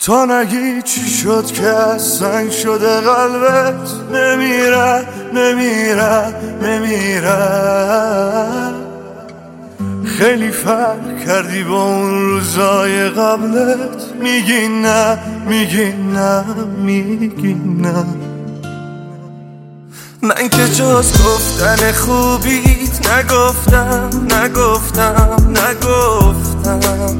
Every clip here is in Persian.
تا نگی چی شد که از سنگ شده قلبت نمیره نمیره نمیره. خیلی فرق کردی با اون روزای قبلت. میگی نه میگی نه میگی نه. من که جز گفتن خوبیت نگفتم نگفتم نگفتم.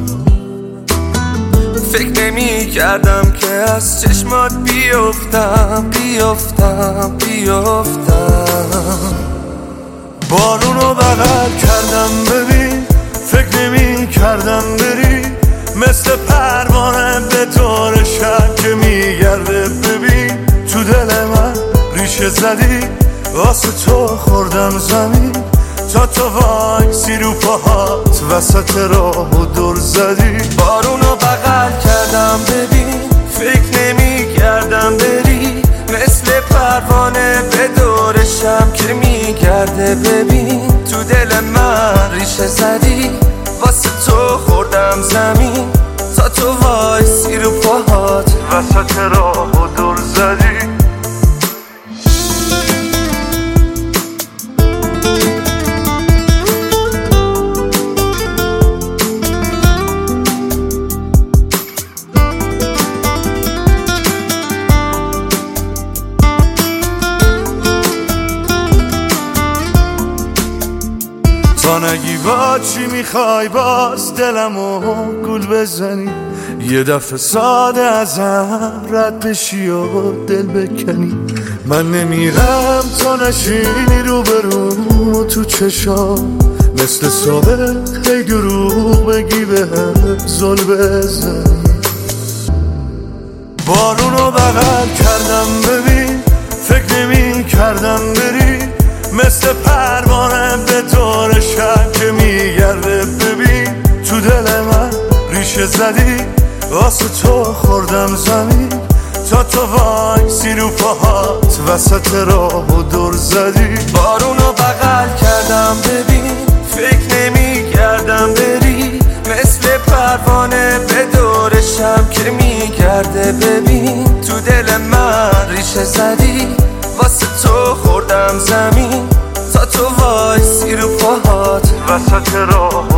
فکر نمی کردم که از چشمات بیفتم بیفتم بیفتم. بارونو بغل کردم ببین، فکر نمی کردم بری. مثل پروانه به دور شب که میگرده ببین. تو دل من ریشه زدی، واسه تو خوردم زمین. تا تو وایسی رو پاهات وسط راه و دور زدی. بارونو بغل کردم ببین، فکر نمی کردم بری. مثل پروانه به دور شب که میگرده ببین. تو دل من ریشه زدی، واسه تو خوردم زمین. تا تو وایسی رو پاهات وسط راه و دور زدی. تا نگی با چی میخوای باز دلمو گول بزنی. یه دفعه ساده ازم رد بشی و دل بکنی. من نمیرم تا نشینی رو بروم و تو چشام. مثل سابق هی دروغ بگی بهم زل بزنی. بارونو بغل کردم ببین، فکر نمی کردم بری. مثل پروانه به دور شب که میگرده ببین. تو دل من ریشه زدی، واسه تو خوردم زمین. تا تو وایسی رو پاهات وسط راه و دور زدی. بارونو بغل کردم ببین، فکر نمی کردم بری. مثل پروانه به دور شب که میگرده ببین. تو دل من ریشه زدی، واسه تو خوردم زمین. تا تو وایسی رو پاهات وسط راه